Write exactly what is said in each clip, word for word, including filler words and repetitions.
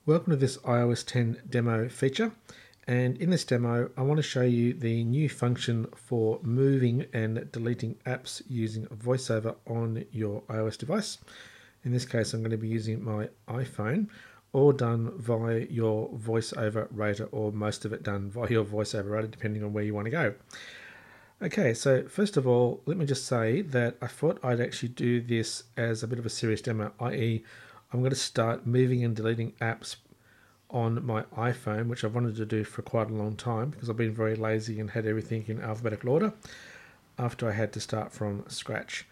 Welcome to this i O S ten demo feature, and in this demo I want to show you the new function for moving and deleting apps using VoiceOver on your iOS device. In this case I'm going to be using my iPhone, all done via your VoiceOver Rater, or most of it done via your VoiceOver Rater depending on where you want to go. Okay, so first of all, let me just say that I thought I'd actually do this as a bit of a serious demo, that is I'm going to start moving and deleting apps on my iPhone, which I've wanted to do for quite a long time because I've been very lazy and had everything in alphabetical order after I had to start from scratch.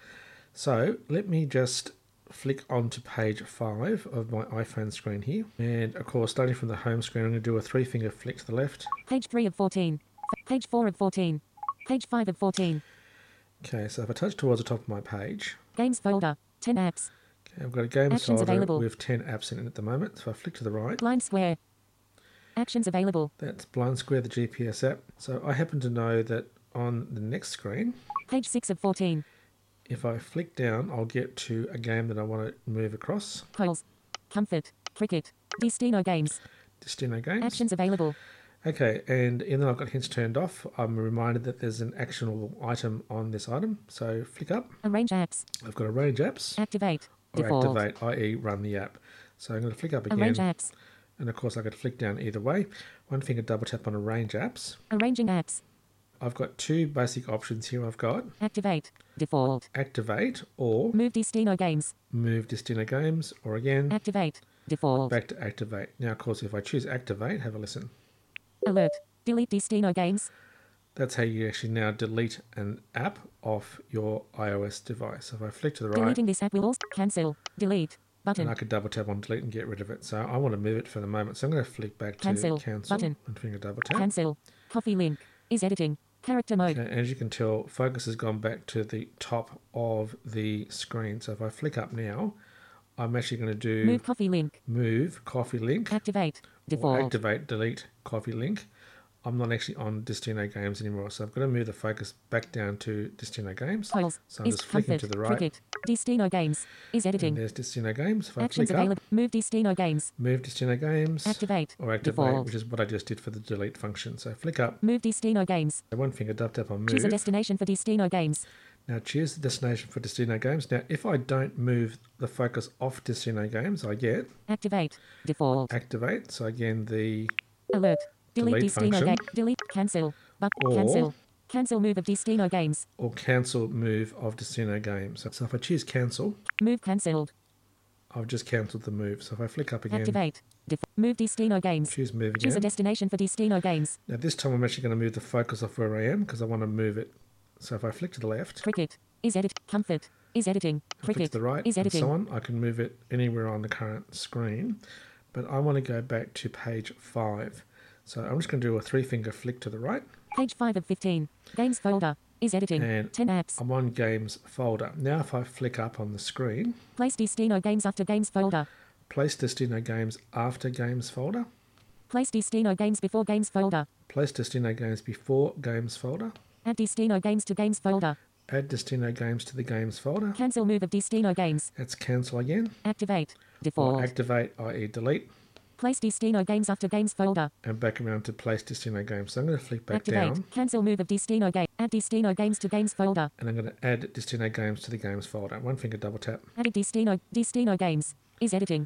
So let me just flick onto page five of my iPhone screen here. And of course, starting from the home screen, I'm going to do a three finger flick to the left. Page three of fourteen. Page four of fourteen. Page five of fourteen. Okay, so if I touch towards the top of my page. Games folder, ten apps. Okay, I've got a games Actions folder available. with ten apps in it at the moment. So I flick to the right. Blind square. Actions available. That's Blind Square, the G P S app. So I happen to know that on the next screen, Page six of fourteen. if I flick down, I'll get to a game that I want to move across. Coils. Comfort. Cricket. Destino games. Destino games. Actions available. Okay, and even though I've got hints turned off, I'm reminded that there's an actionable item on this item. So flick up. Arrange apps. I've got arrange apps. Activate. Or Default. activate, that is run the app. So I'm going to flick up again. Arrange apps. And of course I could flick down either way. One finger double tap on arrange apps. Arranging apps. I've got two basic options here. I've got Activate. Default. activate or Move Destino games. move Destino games, or again Activate. Default. back to activate. Now of course if I choose activate, have a listen. Alert. Delete Destino games. That's how you actually now delete an app off your iOS device. So if I flick to the right, Deleting this app will also cancel. Delete. Button. and I could double tap on delete and get rid of it. So I want to move it for the moment. So I'm going to flick back to Cancel. cancel Button. and finger double tap. Cancel. Coffee link. Is editing. Character mode. Okay, as you can tell, focus has gone back to the top of the screen. So if I flick up now, I'm actually going to do Move coffee link. move coffee link. Activate. Or Default. activate, delete, coffee link. I'm not actually on Destino games anymore, so I've got to move the focus back down to Destino games. Coils. So I'm Is just flicking comfort. to the right. Cricket. Destino games. Is And editing. there's Destino games. If I Actions flick up, available. Move Destino games. move Destino games. Activate. Or activate, Default. which is what I just did for the delete function. So flick up, Move Destino games. one finger double tap on Choose a move. destination for Destino games. Now choose the destination for Destino games. Now if I don't move the focus off Destino games, I get Activate. Default. activate. So again, the Alert. Delete, Delete Destino function. game. Delete. Cancel. But Or- cancel. Cancel move of Destino games. or cancel move of Destino games. So if I choose cancel, Move cancelled. I've just cancelled the move. So if I flick up again, Activate. Def- move Destino games. choose move Choose a again. destination for Destino games. Now this time I'm actually going to move the focus off where I am because I want to move it. So if I flick to the left, Cricket. Is edit. Comfort. Is editing. I flick Cricket. to the right, Is and editing. so on, I can move it anywhere on the current screen. But I want to go back to page five. So I'm just going to do a three finger flick to the right. Page five of fifteen. Games folder. Is editing. And ten apps. I'm on games folder. Now if I flick up on the screen, Place Destino games after games folder. place Destino games after games folder. Place Destino games before games folder. Place Destino games before games folder. Add Destino games to games folder. Add Destino games to the games folder. Cancel move of Destino games. That's cancel again. Activate. Or Default. activate, that is delete. Place Destino games after games folder. And back around to place Destino games. So I'm going to flick back Activate. down. Cancel move of Destino game. Add Destino games to games folder. And I'm going to add Destino games to the games folder. One finger double tap. Added Destino. Destino games. Is editing.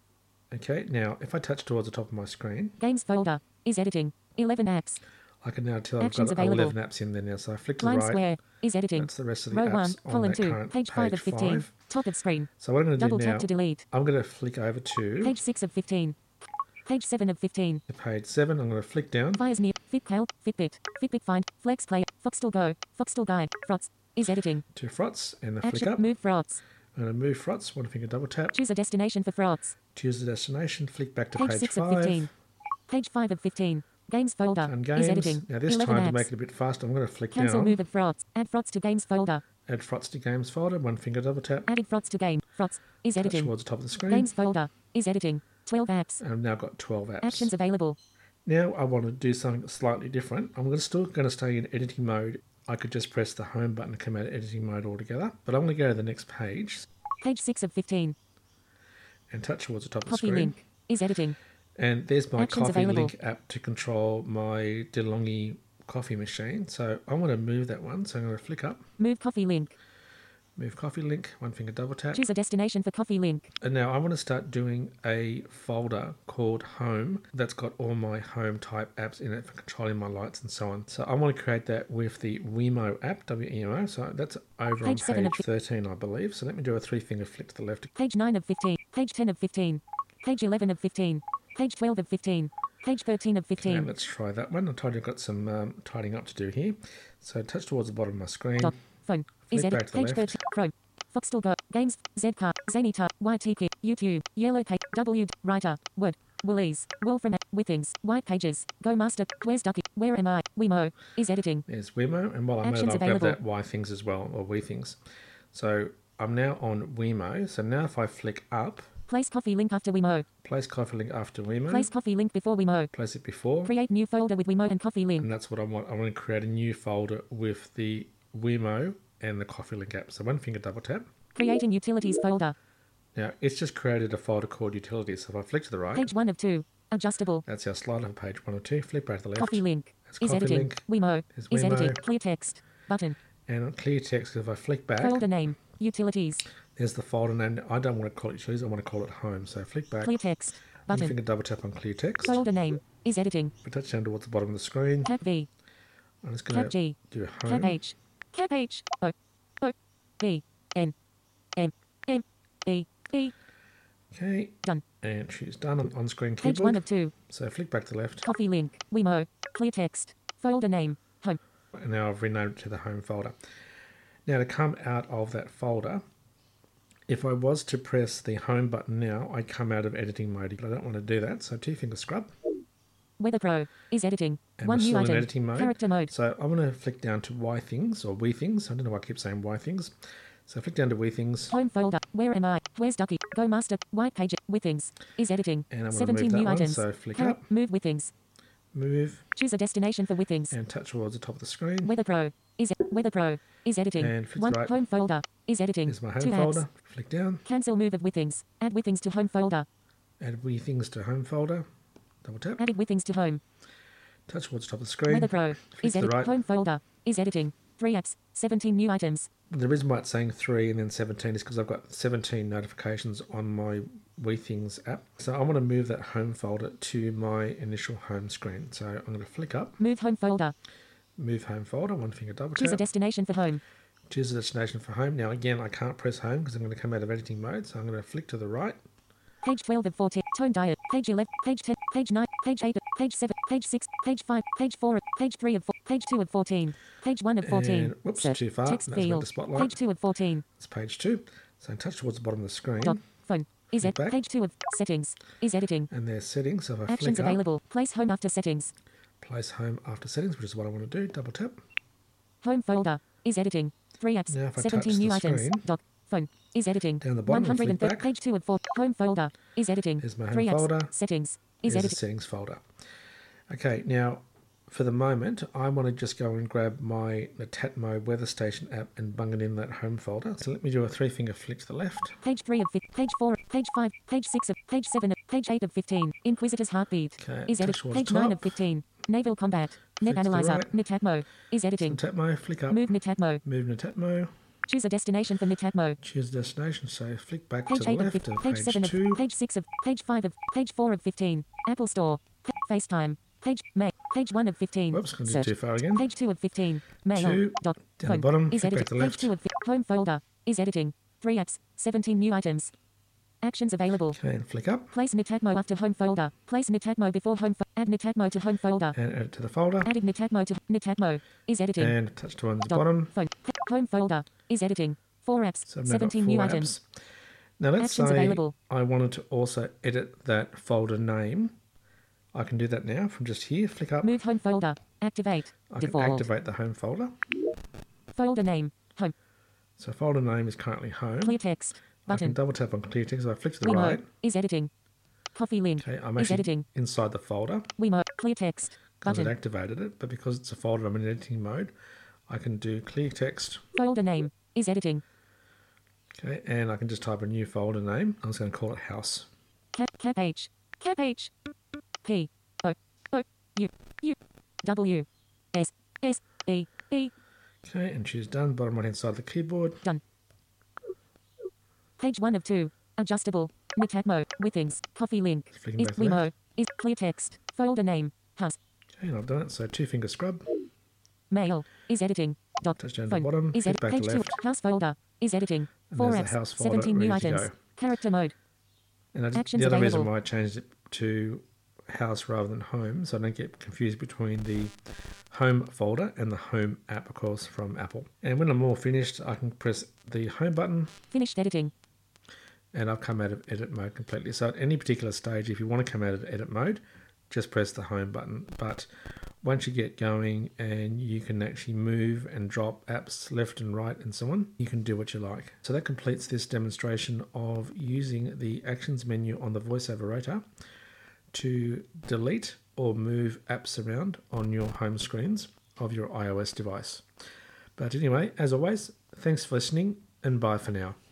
Okay, now if I touch towards the top of my screen, Games folder. Is editing. eleven apps. I can now tell Actions I've got available. eleven apps in there now. So I flick to Blind the right. square. Is editing. That's the rest of the Row apps one. on Column that two. current Page five of fifteen. five. Top of screen. So what I'm going to do Double now, tap to delete. I'm going to flick over to Page six of fifteen. Page seven of fifteen. page seven. I'm going to flick down. Fires near. FitCal. Fitbit. Fitbit find. Flex play. Foxtel go. Foxtel guide. Frots. Is editing. to Frots and the flick Action. up. Move Frots. I'm going to move Frots, one finger double tap. Choose a destination for Frots. Choose the destination, flick back to Page page six of five. fifteen. Page five of fifteen. Games folder. And games. Is editing. Now this eleven time to apps. make it a bit faster, I'm going to flick Cancel down. move of Frots. Add Frots to games folder. Add Frots to games folder, one finger double tap. Added Frots to game. Frots. Is Touch editing. towards the top of the screen. Games folder. Is editing. twelve apps. And I've now got twelve apps. Actions available. Now I want to do something slightly different. I'm gonna still going to stay in editing mode. I could just press the home button to come out of editing mode altogether. But I'm going to go to the next page Page six of fifteen. and touch towards the top of the Copy screen. link. Is editing. And there's my Actions Coffee available. Link app to control my DeLonghi coffee machine. So I want to move that one. So I'm going to flick up, Move Coffee Link. move Coffee Link, one finger double tap. Choose a destination for Coffee Link. And now I want to start doing a folder called Home that's got all my home type apps in it for controlling my lights and so on. So I want to create that with the Wemo app, W E M O. So that's over Page on seven page of- thirteen, I believe. So let me do a three finger flick to the left. Page nine of fifteen. Page ten of fifteen. Page eleven of fifteen. Page twelve of fifteen. Page thirteen of Okay, fifteen. let's try that one. I told you I've got some um, tidying up to do here. So touch towards the bottom of my screen. Dot. Phone. Is Flick back edit. to the Page left. thirteen. Chrome. Foxtel Go. Games. Zcar. Zenita. Y T K. YouTube. Yellow Page. W. Writer. Word. Woolies. Wolfram. Withings. White Pages. Go Master. Where's Ducky? Where am I? Wemo. Is editing. There's Wemo, and while I'm at it, Actions I'll grab available. that Y things as well, or We things. So I'm now on Wemo. So now if I flick up, Place Coffee Link after Wemo. place Coffee Link after Wemo, Place Coffee Link before Wemo. place it before, Create new folder with Wemo and Coffee Link. and that's what I want. I want to create a new folder with the Wemo and the Coffee Link app. So one finger double tap. Creating utilities folder. Now it's just created a folder called Utilities. So if I flick to the right, Page one of two. Adjustable. that's our slider for page one or two. Flick back to the left, Coffee Link. That's Is Coffee editing. Link. Wemo. There's Is Wemo. editing. Clear text. Button. and on clear text, if I flick back, Folder name. Utilities. there's the folder name. I don't want to call it Utilities. I want to call it Home. So flick back. Clear text. One Button. finger double tap on clear text. Folder name. Is editing. If I touch down towards the bottom of the screen, Cap V. I'm just going Cap to G. do Cap Home. H. Cap H. O. O. B. N. M. M. E. E. Okay, Done. and choose Done on on-screen Page one keyboard. of two. So flick back to the left, Coffee Link. Wemo. Clear text. Folder name. Home. and now I've renamed it to the Home folder. Now to come out of that folder, if I was to press the Home button now, I'd come out of editing mode. But I don't want to do that, so two finger scrub. Weather Pro. Is editing. And One we're new still in item. editing mode. Character mode. So I'm going to flick down to Y things or We things. I don't know why I keep saying Y things. So flick down to We things. Home folder. Where am I? Where's Ducky? Go Master. White Page. Withings. Is editing. And I'm going to seventeen move that new one. items. So flick Char- up, Move Withings. move, Choose a destination for Withings. and touch towards the top of the screen. Weather Pro. Is Weather Pro. Is editing. And flick One right. home folder. Is editing. Here's my Home Two folder. apps. Flick down. Cancel move of Withings. Add Withings to home folder. Add We things to Home folder. Double tap. Added Withings to home. Touch towards the top of the screen. Weather Pro. Flick Is to the edit. right. Home folder. Is editing. Three apps. seventeen new items. The reason why it's saying three and then seventeen is because I've got seventeen notifications on my We Things app. So I want to move that Home folder to my initial home screen. So I'm going to flick up, Move home folder. move Home folder, one finger double Choose a tap. destination for home. Choose a destination for home. Now again, I can't press home because I'm going to come out of editing mode. So I'm going to flick to the right. Page twelve of fourteen. Tone diet. Page eleven. Page ten. Page nine. Page eight. Page seven. Page six. Page five. Page four. Page three of four. Page two of fourteen. Page one of fourteen. And, whoops, Search. too far. Text That's meant field. to spotlight. Page two of fourteen. It's page two. So touch towards the bottom of the screen. Dot. Phone. Is Flick it? back. Page two of settings. Is editing. And there's settings. So if I Actions flick up, available. Place home after settings. place home after settings, which is what I want to do. Double tap. Home folder. Is editing. Three apps. Now if I seventeen touch new the items. screen, Dot. Phone. Is editing. down the bottom and flick one hundred thirty. back. Page two of four. Home folder. Is editing. Here's my home Three apps. folder. Settings. Is There's the editing. settings folder. Okay, now for the moment, I want to just go and grab my Netatmo Weather Station app and bung it in that home folder. So let me do a three finger flick to the left. Page three of fif- page four, page five, page six of page seven of page eight of fifteen. Inquisitor's heartbeat. Okay, Is edit. touch towards Page the nine top. of fifteen. Naval combat. Net Flick to the analyzer. right. Netatmo. Is editing. Netatmo, flick up, Move Netatmo. move Netatmo, Choose a destination for Netatmo. choose destination. So flick back Page to the eight of left fifteen. of Page page seven of two. page six of page five of page four of fifteen. Apple Store. Pa- FaceTime. Page May. Page one of fifteen. Whoops, going to do Search. too far again. Page two of fifteen. Mail. Two. Dot. Down the Phone. bottom, Is flick back editing. to Page left. two of fi- home folder. Is editing. Three apps. seventeen new items. Actions available. Okay, and flick up Place Netatmo after home folder. Place Netatmo before home. Fo- add Netatmo to home folder. and add it to the folder. Added Netatmo to Netatmo. Is editing. And touch towards the Dot. bottom. Phone. Home folder. Is editing. Four apps. So I've now got seventeen four new apps. items. Now let's Actions say available. I wanted to also edit that folder name. I can do that now from just here. Flick up. Move home folder. Activate. I Default. can activate the home folder. Folder name. Home. So folder name is currently home. Clear text. I can Button. double tap on clear text. If I flick to the Wemo. right, Is editing. Coffee link. okay, I'm Is actually editing. inside the folder Wemo. Clear text. because it Button. activated it. But because it's a folder, I'm in editing mode. I can do clear text. Folder name. Is editing. Okay, and I can just type a new folder name. I'm just going to call it house. Cap, cap H. Cap H. P O O U U W S S E E. Okay, and choose done. Bottom right hand side of the keyboard. Done. Page one of two. Adjustable. Nicatmo. Withings. Coffee link. Flicking Is back to left. Wemo. Is clear text. Folder name. House. Okay, and I've done it. So two finger scrub. Mail. Is editing. Doc. Touch down to Phone. the bottom. Is Click edit. back to Page two. left. House folder. Is editing. And Four there's the apps. house folder seventeen new ready to items. go. Character mode. And I just, Actions the other reason available. why I changed it to house rather than home, so I don't get confused between the home folder and the home app, of course, from Apple. And when I'm all finished, I can press the home button Finished editing. and I've come out of edit mode completely. So at any particular stage, if you want to come out of edit mode, just press the home button. But once you get going and you can actually move and drop apps left and right and so on, you can do what you like. So that completes this demonstration of using the actions menu on the VoiceOver Rotor to delete or move apps around on your home screens of your iOS device. But anyway, as always, thanks for listening and bye for now.